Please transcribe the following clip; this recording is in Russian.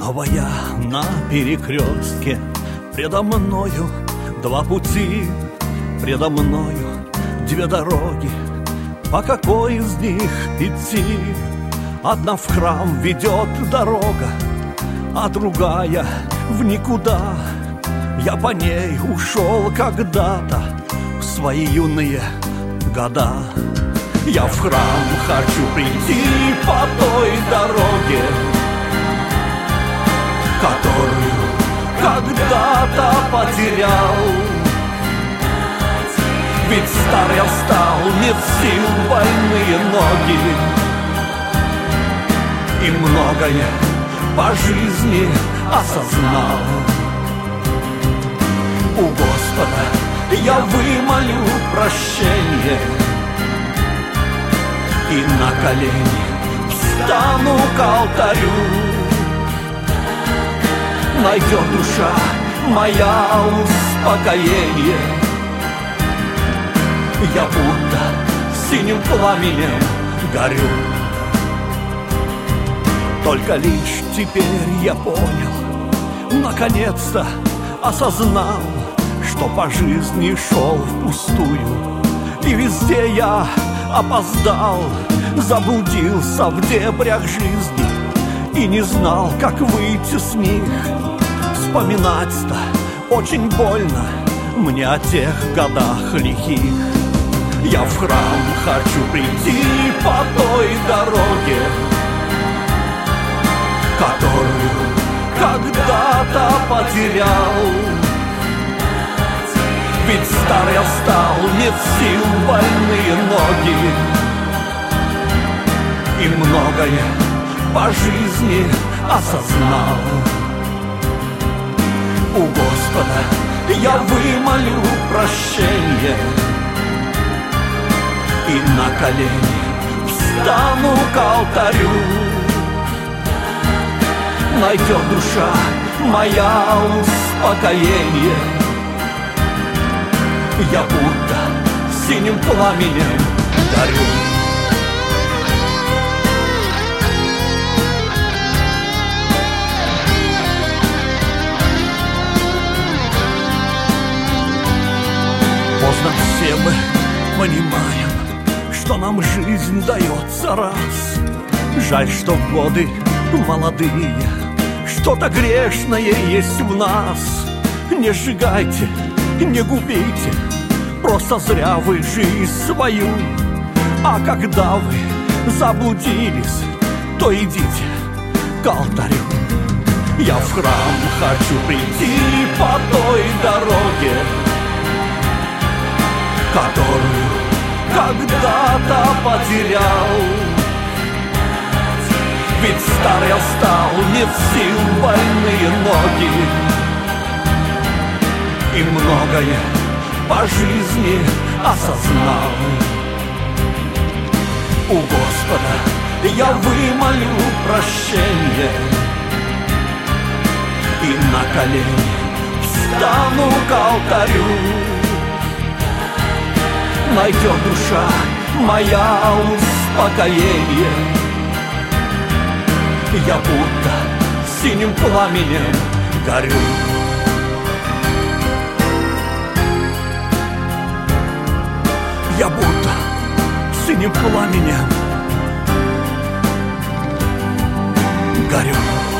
Стоя на перекрестке, предо мною два пути, предо мною две дороги. По какой из них идти? Одна в храм ведет дорога, а другая в никуда. Я по ней ушел когда-то в свои юные года. Я в храм хочу прийти по той дороге, которую когда-то потерял. Ведь стар я стал, нет сил, больные ноги, и многое по жизни осознал. У Господа я вымолю прощение и на колени встану к алтарю. Найдет душа моя успокоение. Я будто синим пламенем горю. Только лишь теперь я понял, наконец-то осознал, что по жизни шел впустую, и везде я опоздал, заблудился в дебрях жизни и не знал, как выйти с них. Вспоминать-то очень больно мне о тех годах лихих. Я в храм хочу прийти по той дороге, которую когда-то потерял. Ведь стар я стал, нет сил, больные ноги, и многое по жизни осознал. У Господа я вымолю прощение и на колени встану к алтарю. Найдет душа моя успокоение. Я будто синим пламенем горю. Поздно все мы понимаем, что нам жизнь дается раз. Жаль, что годы молодые, что-то грешное есть в нас. Не сжигайте, не губите, просто зря вы жизнь свою. А когда вы заблудились, то идите к алтарю. Я в храм хочу прийти по той дороге, которую когда-то потерял. Ведь стар я стал, нет сил, больные ноги, и многое по жизни осознал. У Господа я вымолю прощение и на колени встану к алтарю. Найдет душа моя успокоение. Я будто синим пламенем горю. Я будто синим пламенем горю.